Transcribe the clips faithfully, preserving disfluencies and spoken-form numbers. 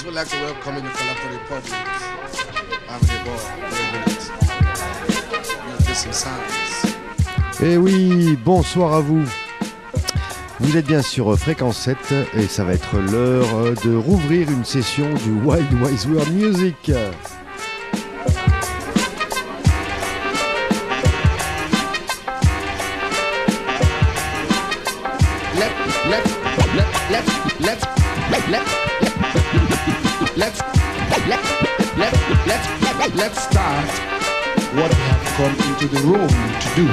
Yes, we'd like to welcome you to Colapto Republic. I'm the boy, Beautiful Sounds. Eh oui, bonsoir à vous. Vous êtes bien sur Fréquence sept et ça va être l'heure de rouvrir une session du Wild Wise World Music. Let's let let let let's start what we have come into the room to do.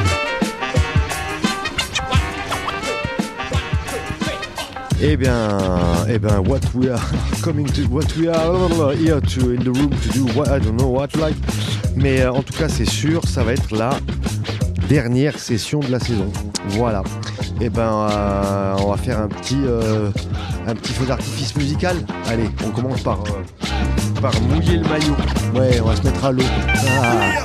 Eh bien, eh bien, what we are coming to, what we are here to in the room to do, what, I don't know what like, mais euh, en tout cas c'est sûr, ça va être la dernière session de la saison. Voilà. Eh ben, euh, on va faire un petit, euh, un petit feu d'artifice musical. Allez, on commence par, euh, par mouiller le maillot. Ouais, on va se mettre à l'eau. Ah.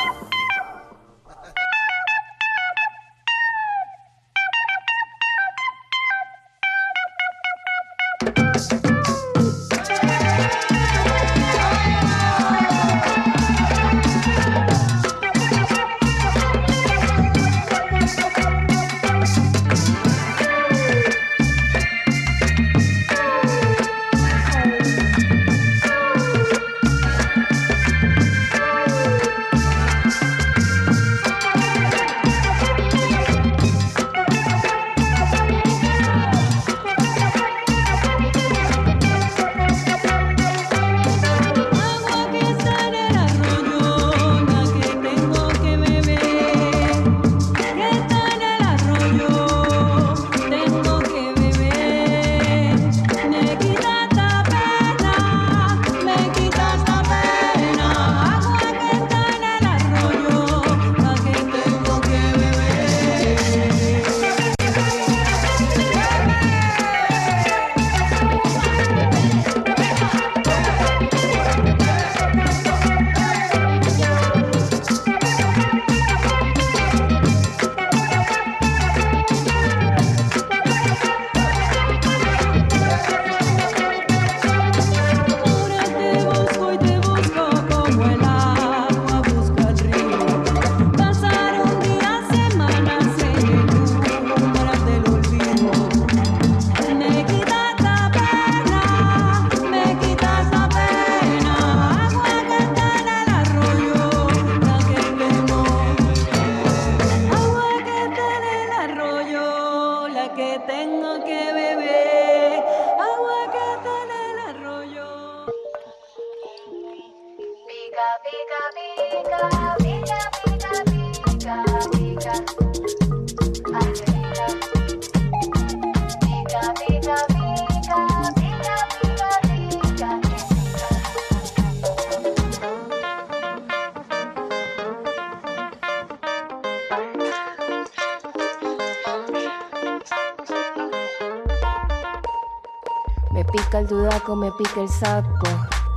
Me pica el dudaco, me pica el saco.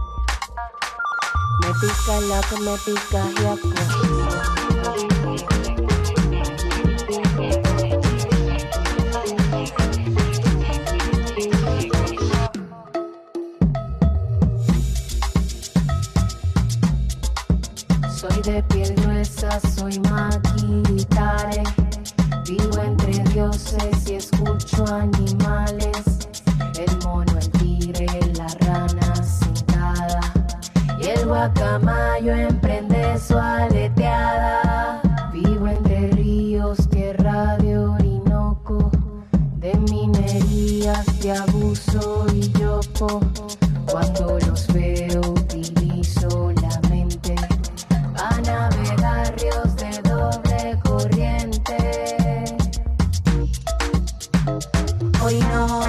Me pica el laco, me pica el yaco. Soy de piel gruesa, soy maquilitare. Vivo entre dioses y escucho animales. El mono, el tigre, la rana sentada y el guacamayo emprende su aleteada. Vivo entre ríos, tierra de Orinoco, de minerías, de abuso y yopo. Cuando los veo utilizo la mente a navegar ríos de doble corriente. Hoy no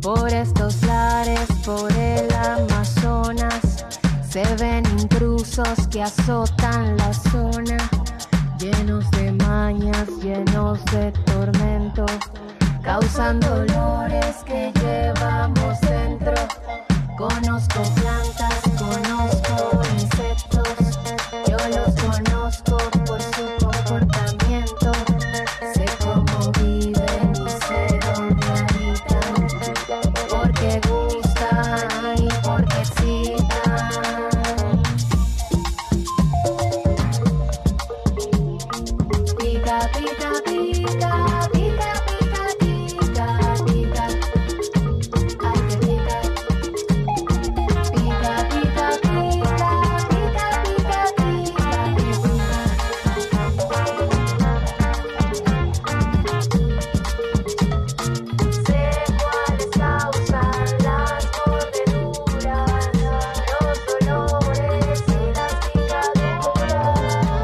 Por estos lares, por el Amazonas, se ven intrusos que azotan la zona, llenos de mañas, llenos de tormentos, causan dolores que llevamos dentro. Conozco plantas, conozco insectos, yo los conozco por su comportamiento. Sé cómo viven y sé dónde habitan, porque gustan y porque excitan. Pica, pica, pica, pica, pica, pica, pica. Ay, que pica. Pica, pica, pica, pica, pica, pica, pica. Sé cuáles causan las mordeduras, los dolores y las picaduras.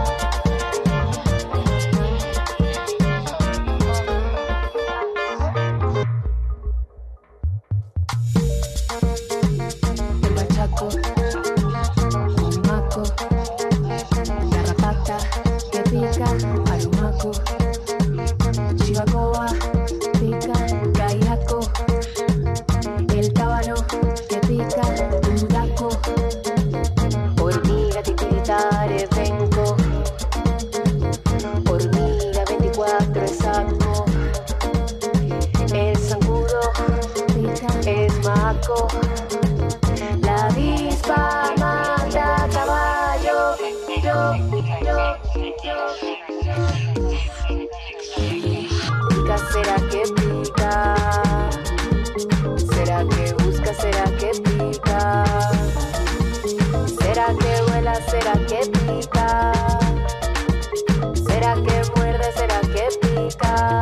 El bachaco, humaco, garrapata que pica, arumaco, chivacoa, pica, caiaco, el tábano que pica, dudaco, hormiga titiritare venco, hormiga veinticuatro exacto, el zancudo es maco. La avispa mata caballo, yo, yo, yo. Pica, será que pica, será que busca, será que pica, será que vuela, será que pica, será que muerde, será que pica.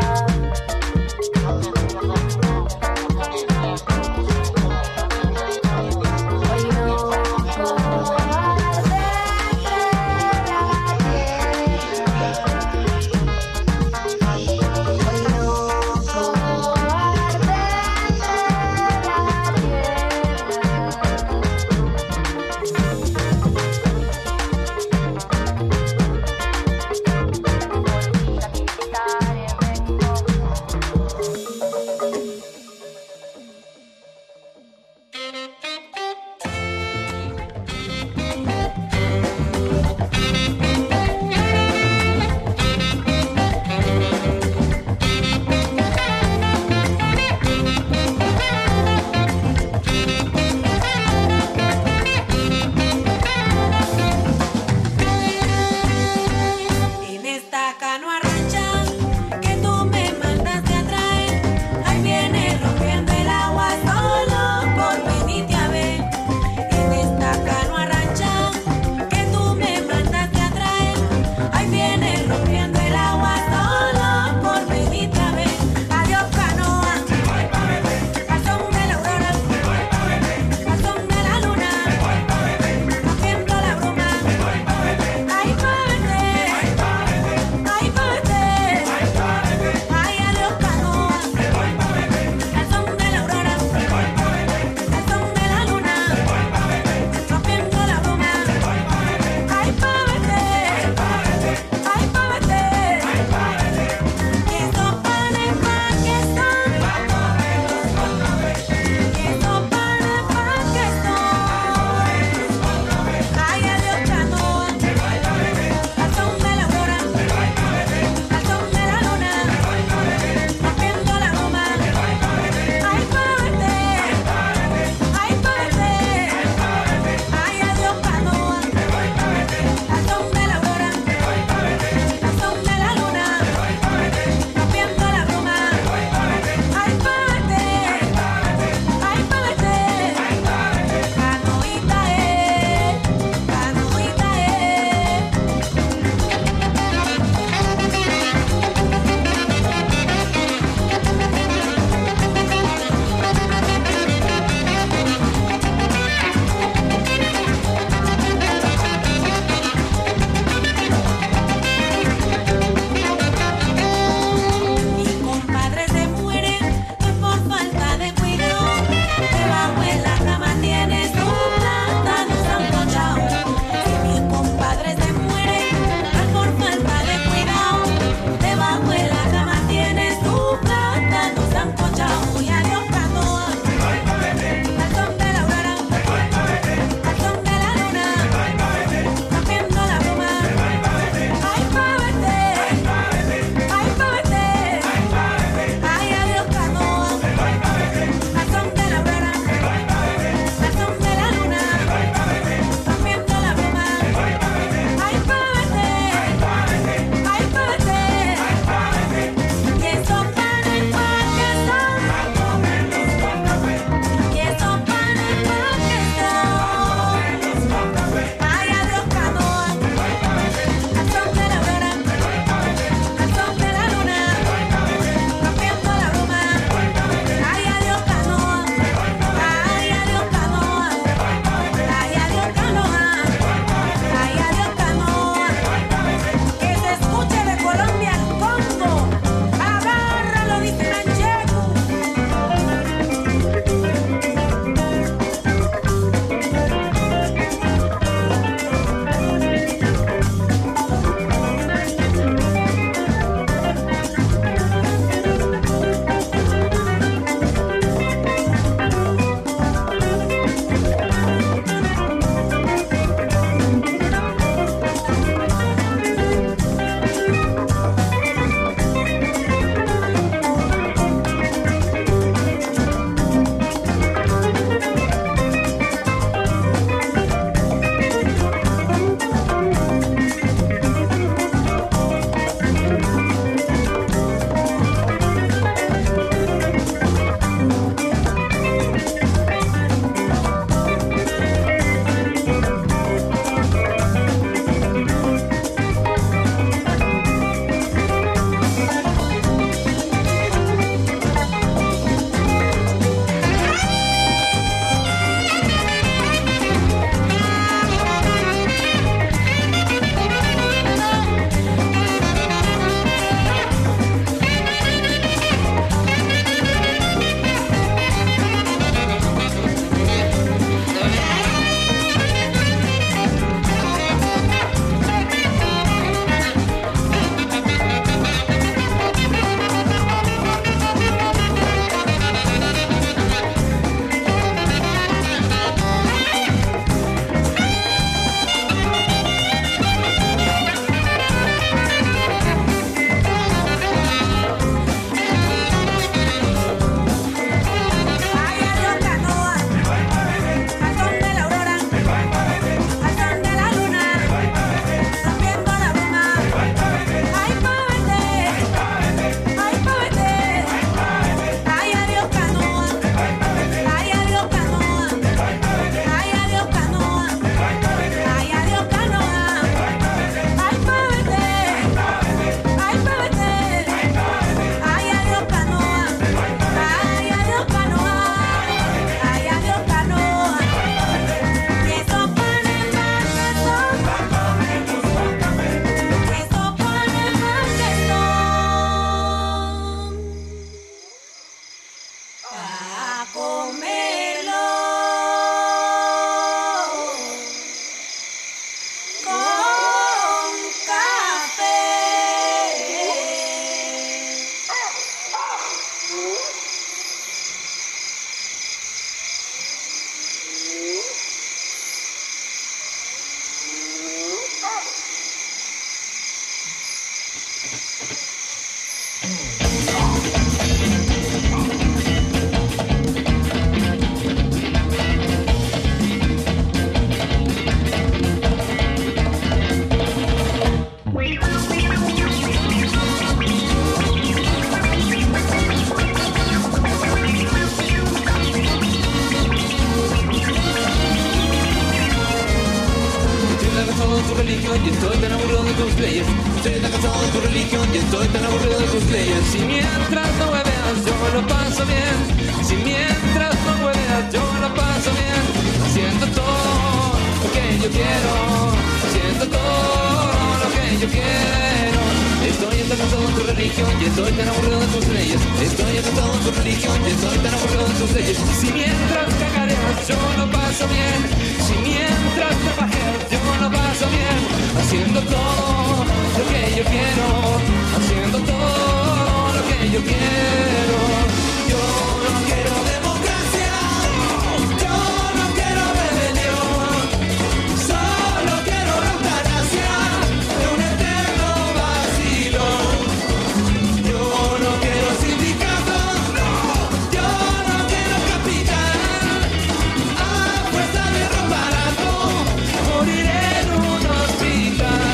y estoy tan aburrido de tus leyes. Estoy tan cansado de tu religión y estoy tan aburrido de tus leyes. Si mientras no me veas yo lo paso bien, si mientras no me veas yo lo paso bien, haciendo todo lo que yo quiero, haciendo todo lo que yo quiero. Estoy tan cansado de tu religión y estoy tan aburrido de tus leyes. Estoy tan cansado de tu religión y estoy tan aburrido de tus leyes. Si mientras cagareas yo lo paso bien, si mientras trabajas yo lo paso bien, haciendo todo lo que yo quiero, haciendo todo lo que yo quiero. Yo no quiero democracia, yo no quiero rebelión, solo quiero la eutanasia de un eterno vacilón. Yo no quiero sindicatos, yo no quiero capital, a fuerza de ropa barato moriré en un hospital.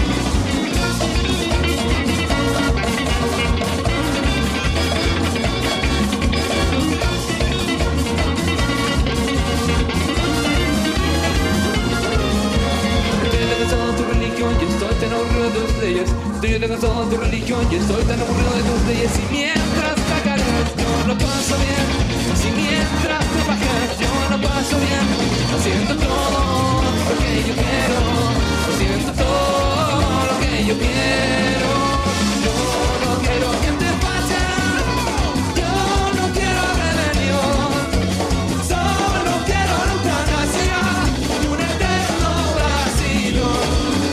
Estoy tan aburrido de tus leyes, estoy tan cansado de tu religión y estoy tan aburrido de tus leyes. Y mientras cacareas yo lo paso bien, si mientras trabajas yo lo paso bien, haciendo todo lo que yo quiero, haciendo todo lo que yo quiero. Yo no quiero que te facha, yo no quiero rebelión, solo quiero la eutanasia y un eterno vacilón.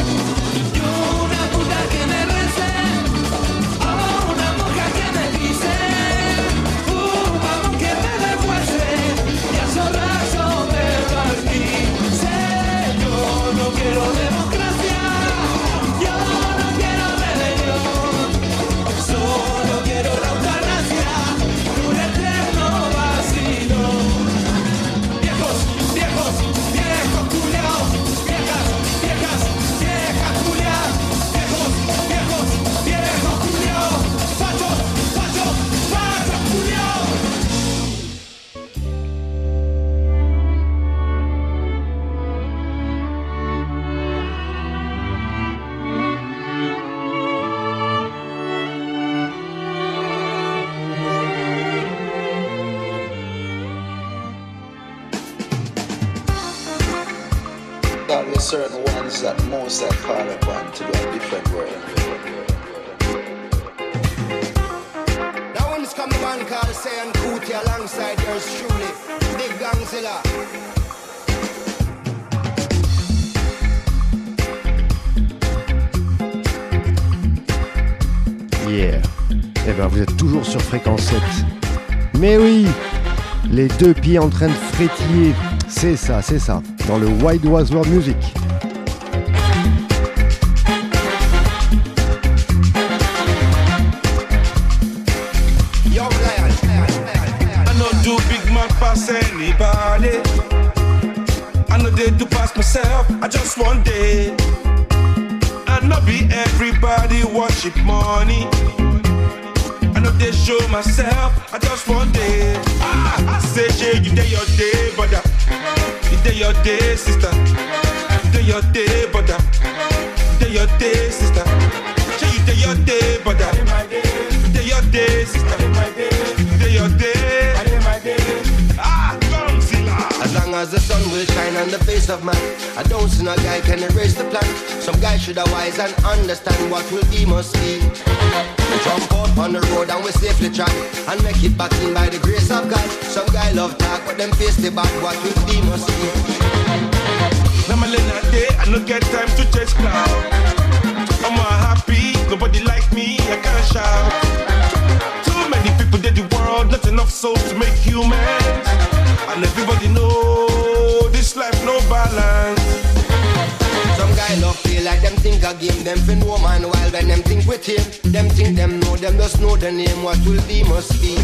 Que me rece, oh, una monja que me dice, un mamón que me deshuese y a zorrazo me partice. Yo no quiero democracia, yo no quiero rebelión, solo quiero la eutanasia y un eterno vacilón. Viejos, viejos, viejos culiaos, viejas, viejas, viejas culiadas. Viejos, viejos, culiados, fachos, fachos, fachos, culiados. There's certain ones that most I call upon to do a different work. Now when it's come the man called Sayan Kuti alongside yours truly, Big Gangzilla. Yeah. Eh ben vous êtes toujours sur Fréquence sept. Mais oui, les deux pieds en train de frétiller. C'est ça, c'est ça. Dans le Wide Wide World Music. I know do big man pass anybody. I know they do pass myself. I just one day. I know be everybody worship money. I know they show myself. I just one day. Ah, I say, yeah, you day your day, brother. You day your day, sister. You day your day, brother. You day your day, sister. Say you day your day, brother. You day your day, sister. You day your day. Ah, Gangzilla. As long as the sun will shine on the face of man, I don't see no guy can erase the plan. Some guy should have wise and understand what will be must be. We jump out on the road and we safely track and make it back in by the grace of God. Some guy love talk but them face the back. What will be must be. Now my late day, I no get time to chase cloud. I'm all happy, nobody like me, I can't shout. Too many people in the world, not enough souls to make humans. And everybody know this life no balance. Some guy love feel like them think a game, them for no man while when them think with him. Them think them know, them just know the name, what will be must be.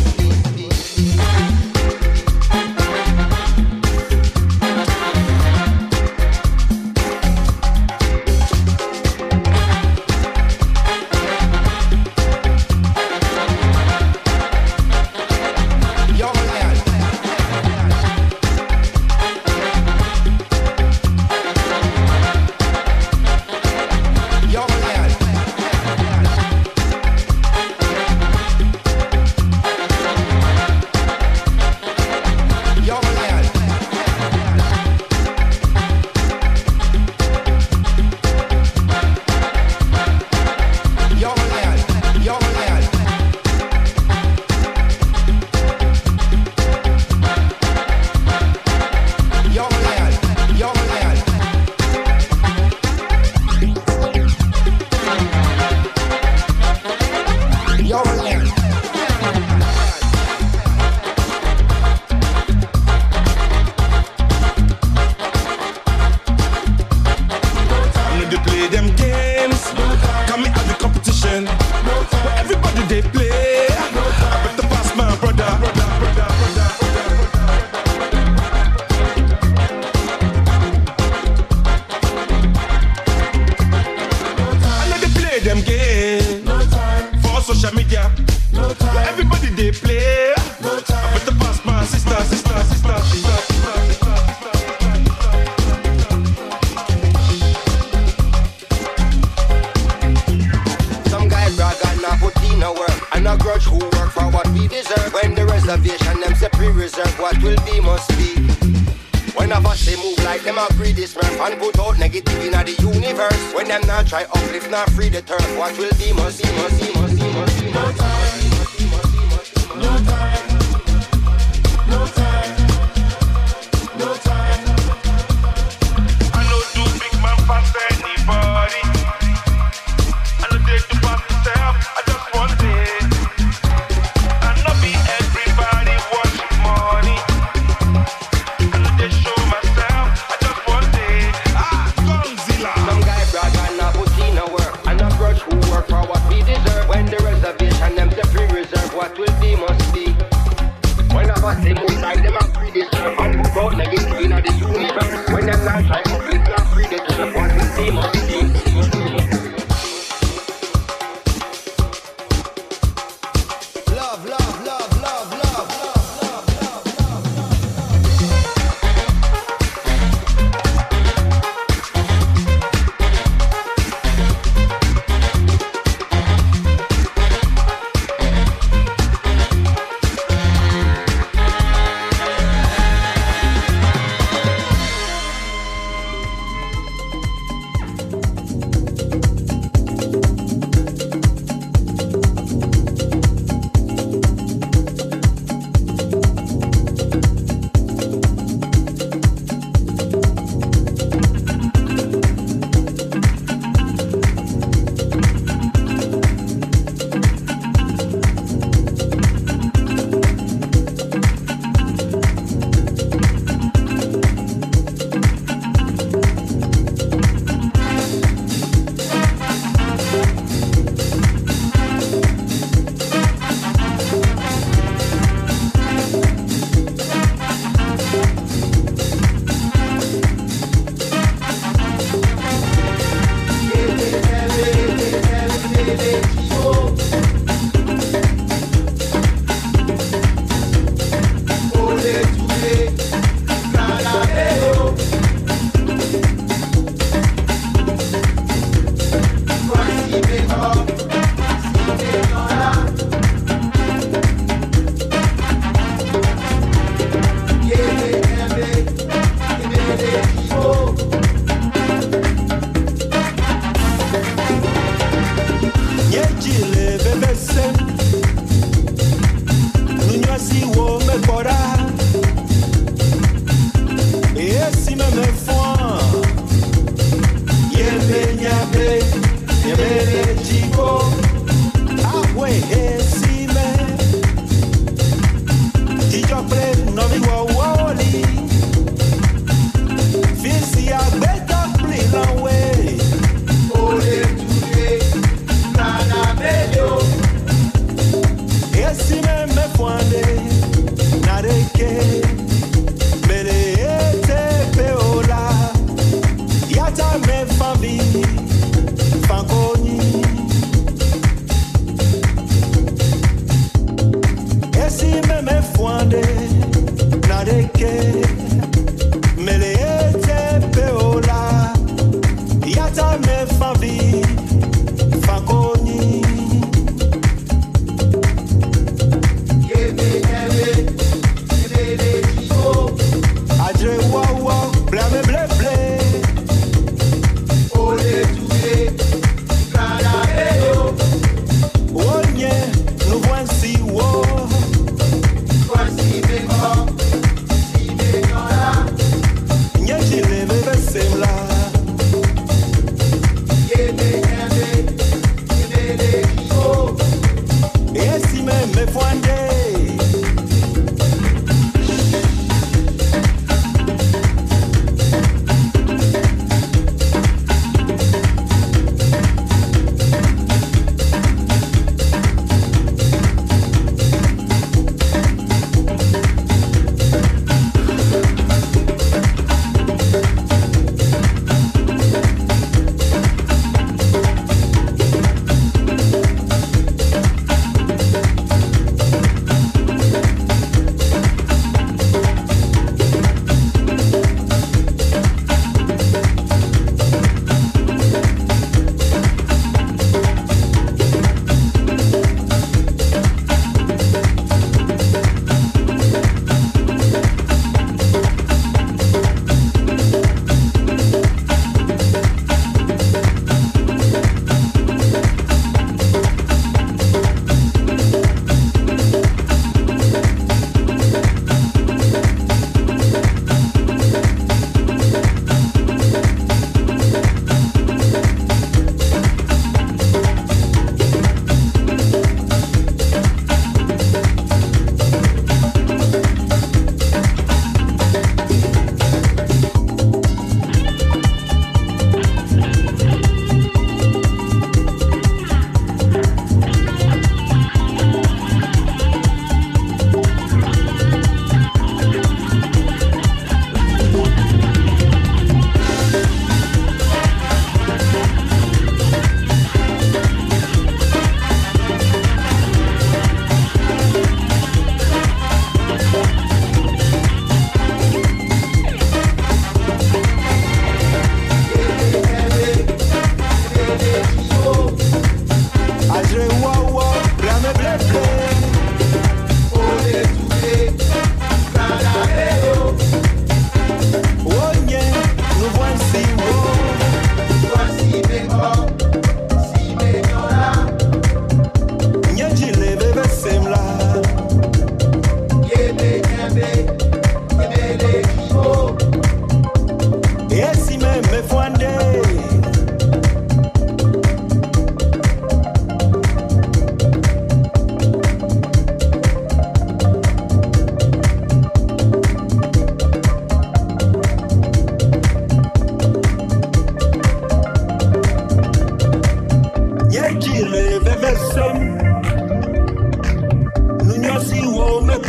No time. Everybody they play. No time. But the past my sister, sister, sister, sister, sister, sister. Some guys brag and not put in a work, and a grudge who work for what we deserve. When the reservation them say pre-reserve, what will be must be. When of us they move like them a greedy smurf and put out negative in the universe. When them not try uplift, not free the turf, what will be must be, must be, must be, must be. No time, no time, no time, no time. I know do big man pass anybody. I know they do pass myself. I just want it. I know be everybody watching money. I know they show myself. I just want it. Ah, Godzilla. Some guy brag and not put in a work, and a grudge who work for what we deserve. When the reservation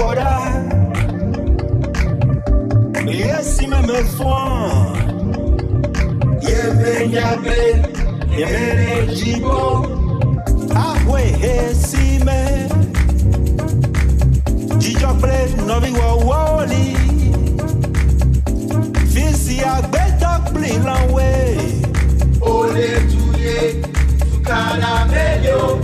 ora. Yes, me me fwa. Ye me nyabe, ye me jibo. Ahwe he si me. Jijo play no bi wo woli. Fisi agbeto play long way. Ole tuye, tukana melio.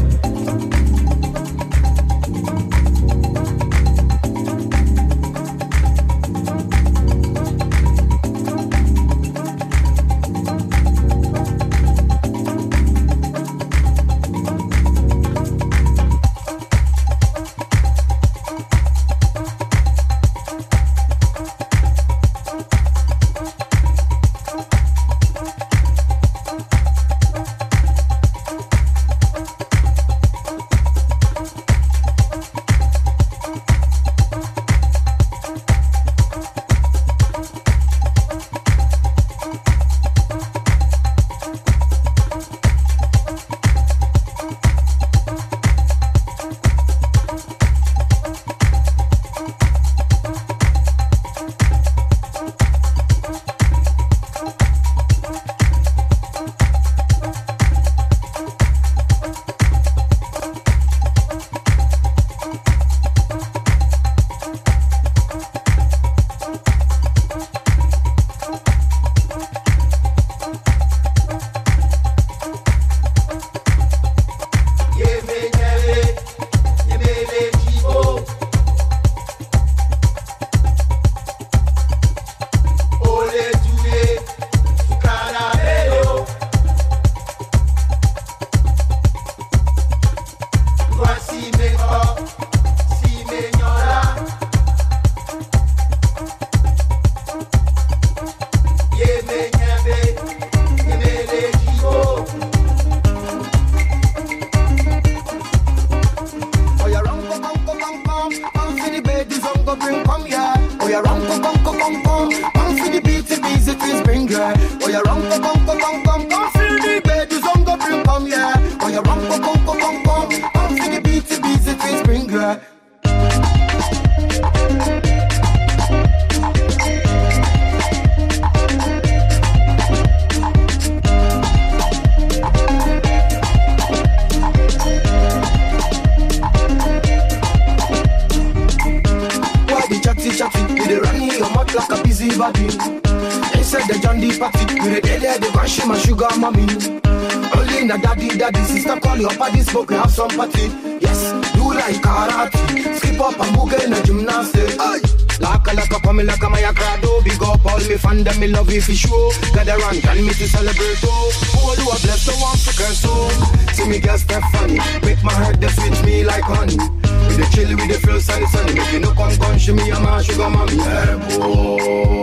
Me love you for sure. Gather around, tell me to celebrate. Oh, who do I bless the one second so? See me girl step funny, make my heart dance with me like honey. With the chill, with the feel sunny sunny. Make you no come come, she me and my sugar mommy. Hey boy,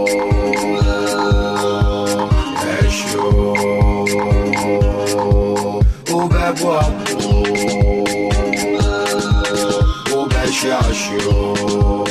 hey sure, oh bad boy, oh bad sure sure.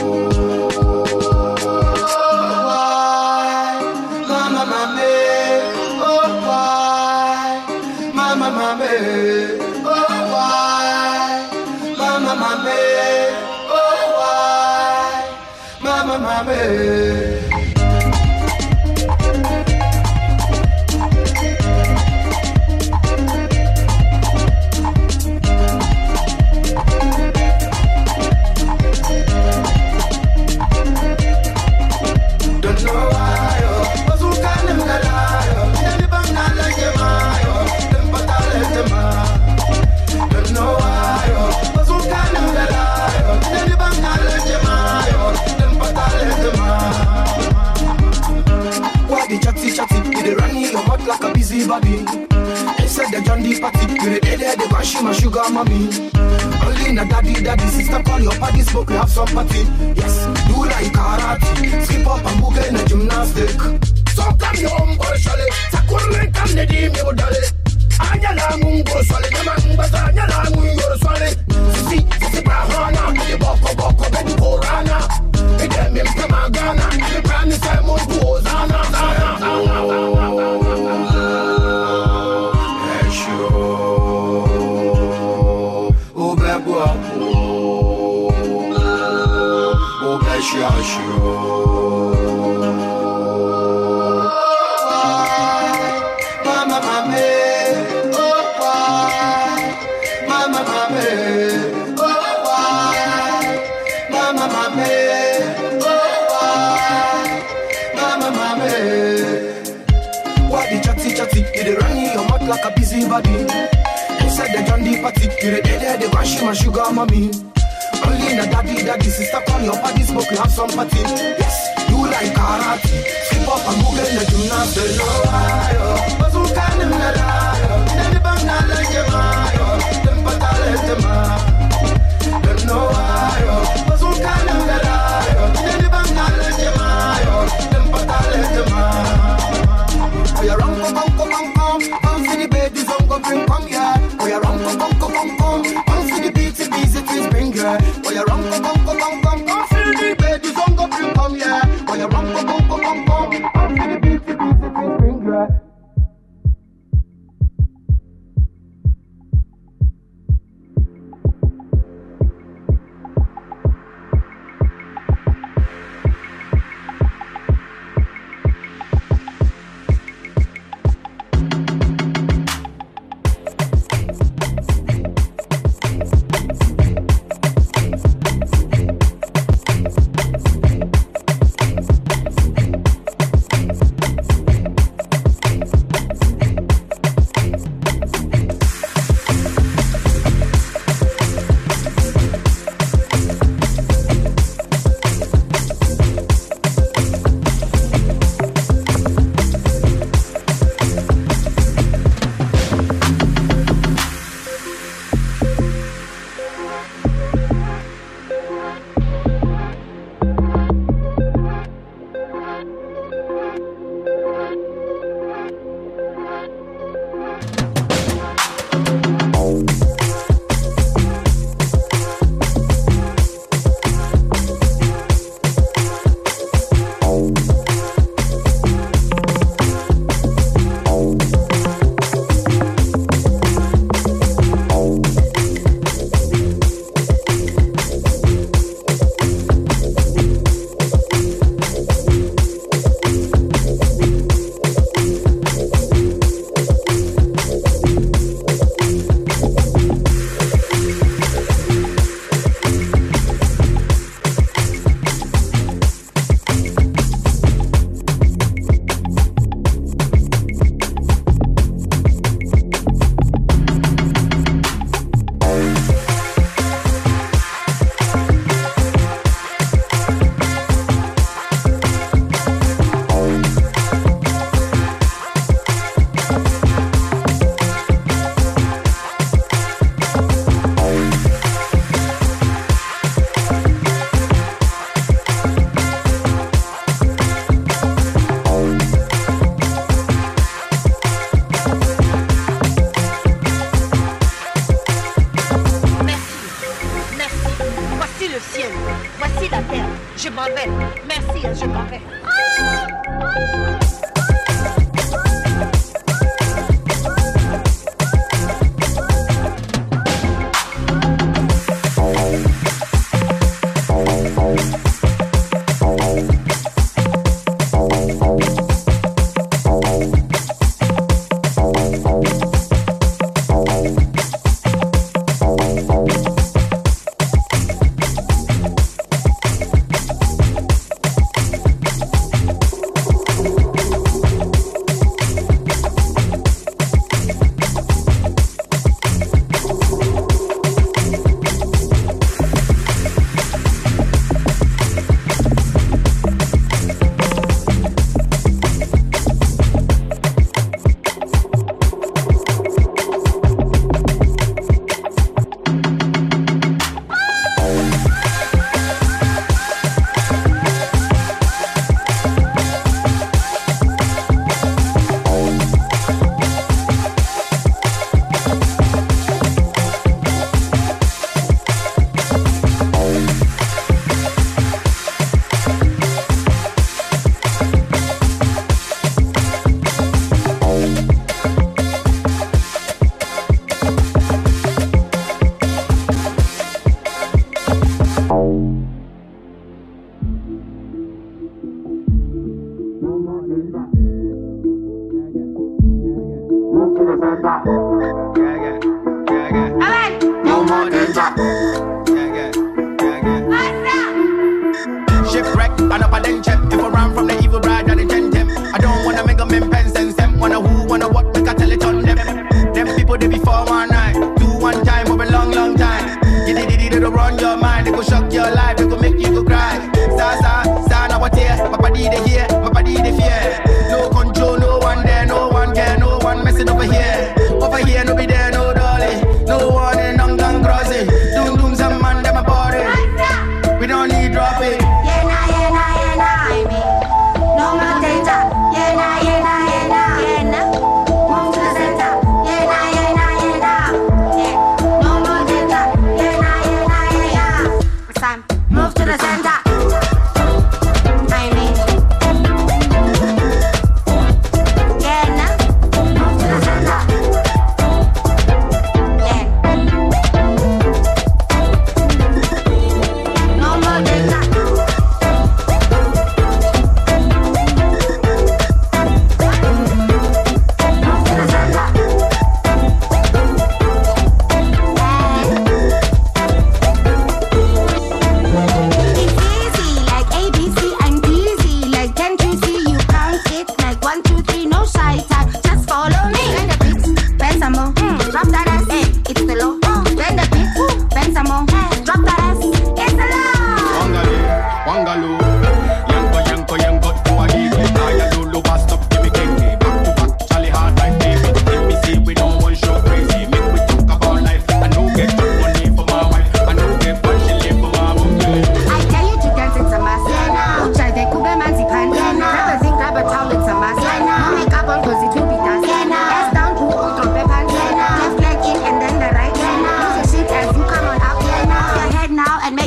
Like a busy body. Inside the John D party, you the day there, they want she my sugar mommy. Only na daddy, daddy, sister call your party, smoke, we have some party. Yes, do like karate, skip up and boogie in a gymnastic. So come your home, go shale, Sakurne come the dim, you dale. Anyala mungo swale, Yamanga, Anyala mungo swale. Sisi, Sisi Bahana, the Boko Boko, Betty Korana. They them in Kamagana, the brand is Simon Bozana. Oh, bad boy. precious you. Mama, mama, oh why, mama, mama, oh why, mama, mama, oh why, mama, mama. Why the chatty chatty? You dey run your mouth like a busy body. Inside the Johnny party, you dey there, they wash my sugar mommy. Only in a daddy, daddy, sister, call your body, smoke, we have some party. Yes, you like karate. Skip up and move in the gymnasium. No, I, oh, but some kind of not lie. Then the bang not like your man, them but I let them out. Them no, I, oh, but some kind of not lie. Then the bang not like your man, them but I let them out. Oh, you're wrong, come, come, come, come. Come see the babies, don't go bring, come here. Oh, you're wrong, come, come, come, come. Come see the beats, beats, it is bring here. Oh, you're wrong, come, come, come, come. Come see the babies, don't go bring, come here. Oh, you're wrong, come, come, come, come. Come see the beats, beats, it is bring here.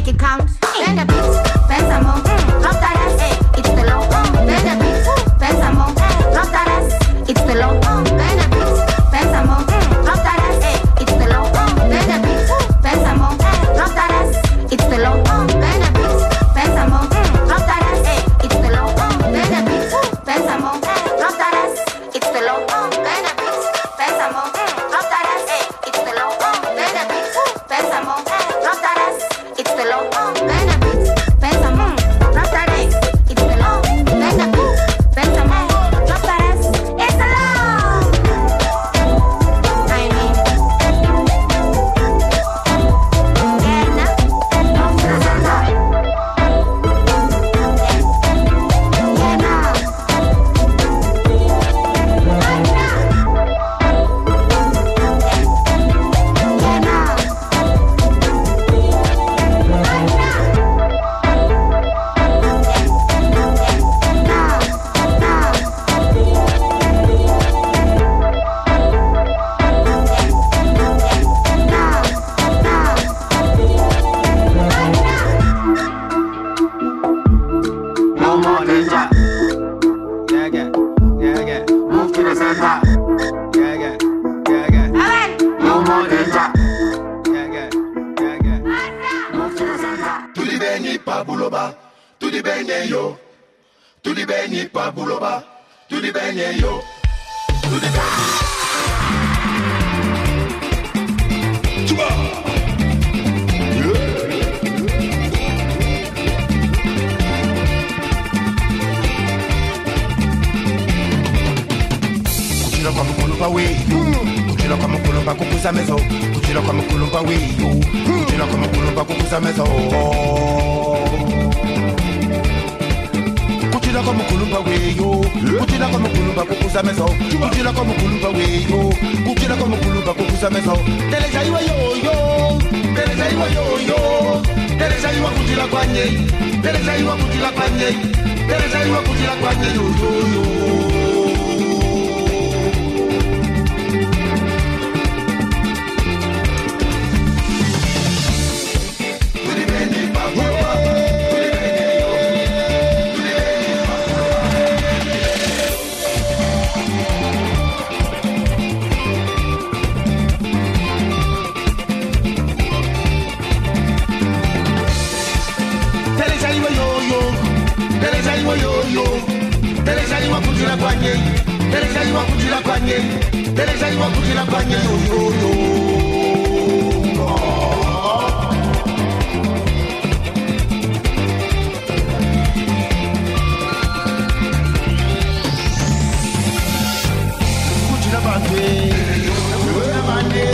make it count. Bend the beat, bend some more. Drop that ass, it's the low. Bend the beat, bend some more. Drop that ass, it's the low. Bend the beat, bend some more. Drop that ass, it's the low. Bend the beat, bend some more. Drop that ass, it's the low. Bend the beat, bend some more. Drop that ass, it's the low. Bend the beat, bend some more. Drop that ass, it's the low. Bend the beat, bend some more. Drop that ass, it's the low. Bend the beat, bend some more. Drop that ass, it's the low. Bend the beat, bend some more. Drop that ass, it's the low. Bend the beat, bend some more. Drop that ass, it's the low. I mean, yeah, no, no, no, no, no. Yeah, no. No more ninja. Yeah, yeah, yeah, yeah. Move to the center. Yeah, yeah, yeah, yeah. No more ninja. Yeah, yeah, yeah, yeah. Move to the center. To the Benny Pabuloba, to the Benny yo, to the Benny Pabuloba, to the Benny yo, to the Benny. Chuba. Kuchila kwa mkulumba weyo, kuchila kwa mkulumba kukuza mezo, kuchila kwa mkulumba weyo, kuchila kwa mkulumba kukuza mezo. Kuchila kwa mkulumba weyo, kuchila kwa mkulumba kukuza mezo, kuchila kwa mkulumba weyo, kuchila kwa mkulumba kukuza mezo. Teleja iwa yo yo, teleja iwa yo yo, teleja iwa kuchila kwa nye, teleja iwa kuchila kwa nye, teleja iwa kuchila kwa nye yo yo yo. Telejaiwa kujila kwanye, telejaiwa kujila kwanye, telejaiwa kujila kwanye yo yo yo. Kujila bande, kujila bande.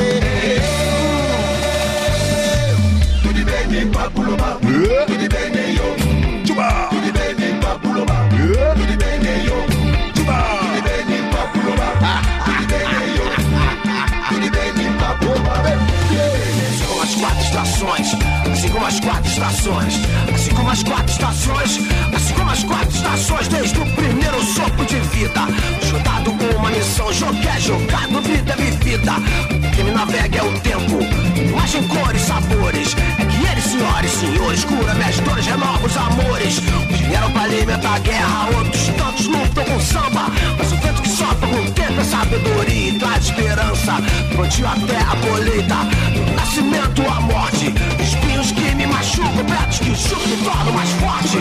Tudi bene papuloba, tudi bene yo, chuba. Tudi bene papuloba. Tudi bene yo, chuba. Tudi bene papuloba, tudi bene yo, tudi bene papuloba. Assim como as quatro estações, assim como as quatro estações, assim como as quatro estações, assim como as quatro estações, desde o primeiro sopro de vida, juntado com uma missão, jogo é jogado, vida é vivida. Quem me navega é o tempo, mas em cores, sabores. É que ele, senhoras e senhores, cura minhas dores, renova os amores. Uns vieram pra alimentar a guerra, outros tantos lutam com samba. Mas o vento que sopra com o tempo é sabedoria e traz esperança. Plantio até a colheita, do nascimento à morte. Espinhos que me machucam, pretos que chupam me tornam mais forte.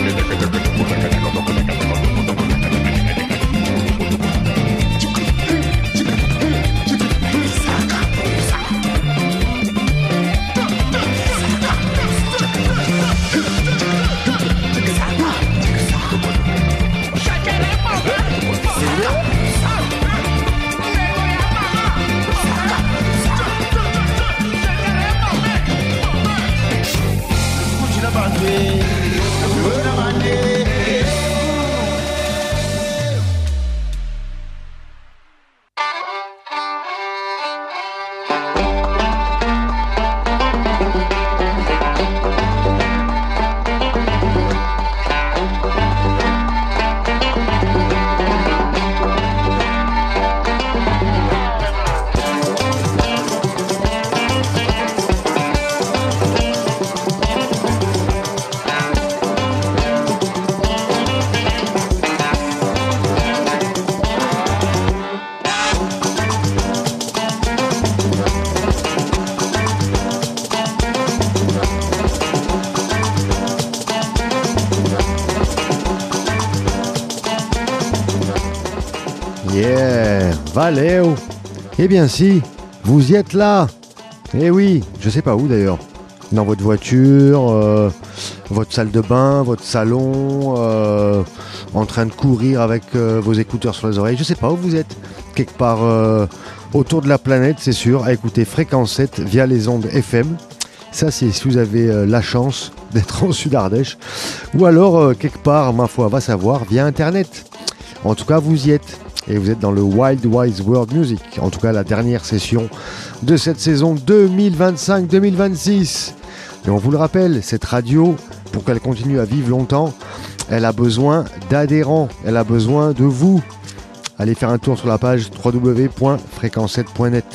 Yeah, Valéo. Eh bien si, vous y êtes là. Eh oui, je sais pas où d'ailleurs. Dans votre voiture, euh, votre salle de bain, votre salon, euh, en train de courir avec euh, vos écouteurs sur les oreilles. Je sais pas où vous êtes. Quelque part euh, autour de la planète, c'est sûr, à écouter Fréquence sept via les ondes F M. Ça, c'est si vous avez euh, la chance d'être en Sud-Ardèche. Ou alors, euh, quelque part, ma foi, va savoir, via Internet. En tout cas, vous y êtes. Et vous êtes dans le Wild Wise World Music. En tout cas, la dernière session de cette saison deux mille vingt-cinq deux mille vingt-six. Et on vous le rappelle, cette radio, pour qu'elle continue à vivre longtemps, elle a besoin d'adhérents. Elle a besoin de vous. Allez faire un tour sur la page w w w point fréquence sept point net.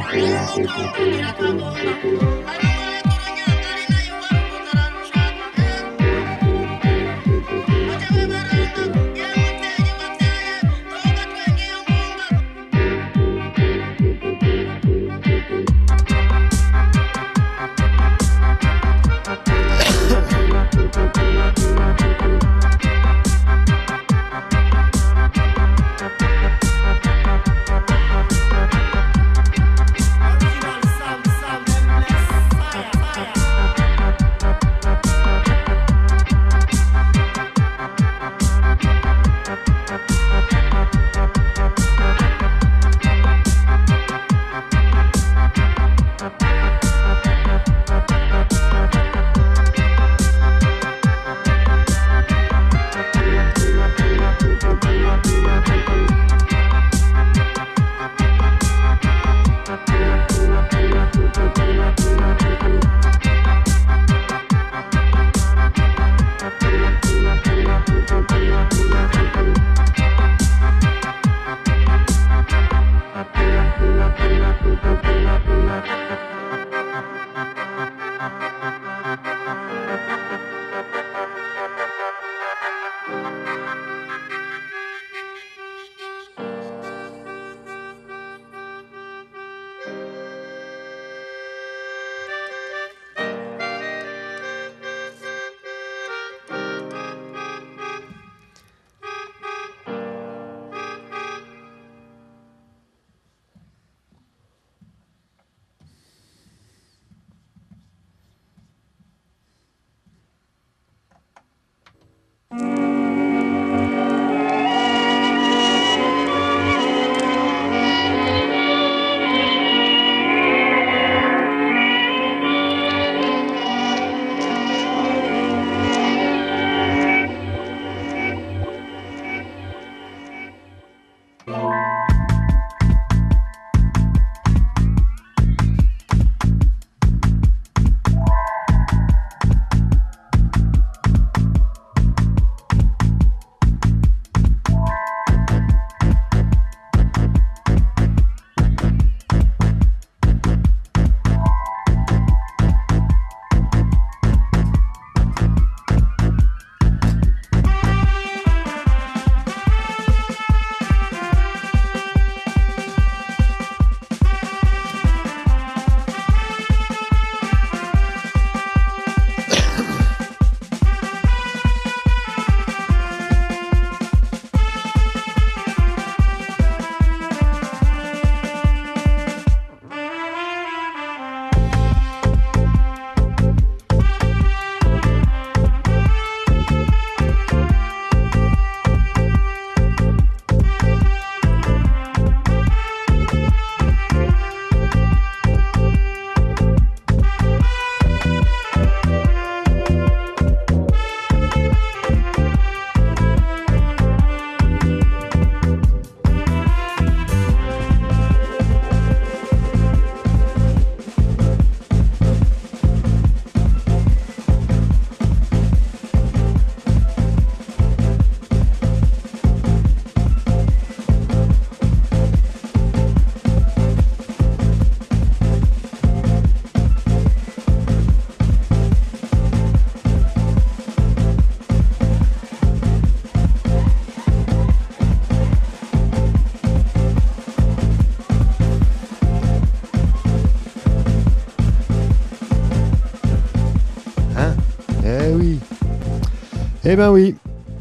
Eh ben oui,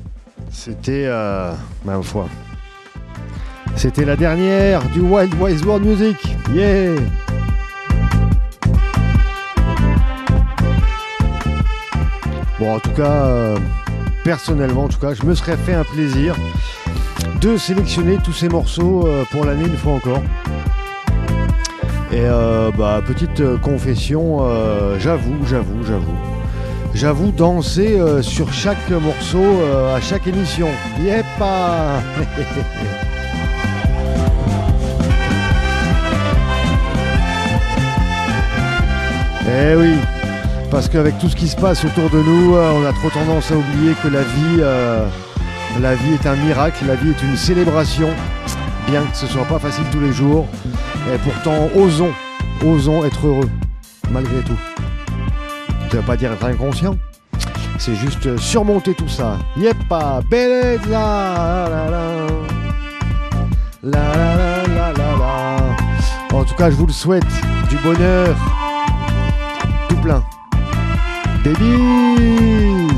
c'était, euh, ma foi, c'était la dernière du Wild Wise World Music. Yeah. Bon, en tout cas, euh, personnellement, en tout cas, je me serais fait un plaisir de sélectionner tous ces morceaux euh, pour l'année une fois encore. Et euh, bah, petite euh, confession, euh, j'avoue, j'avoue, j'avoue. J'avoue danser euh, sur chaque morceau euh, à chaque émission. Yepa. Eh oui, parce qu'avec tout ce qui se passe autour de nous, euh, on a trop tendance à oublier que la vie, euh, la vie est un miracle, la vie est une célébration, bien que ce soit pas facile tous les jours. Et pourtant, osons, osons être heureux, malgré tout. Ça veut pas dire être inconscient, c'est juste surmonter tout ça. Yeppa, bellezza, la la la, la la la la la. En tout cas, je vous le souhaite, du bonheur, tout plein. Des bises.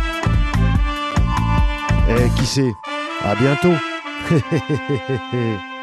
Et qui sait, à bientôt.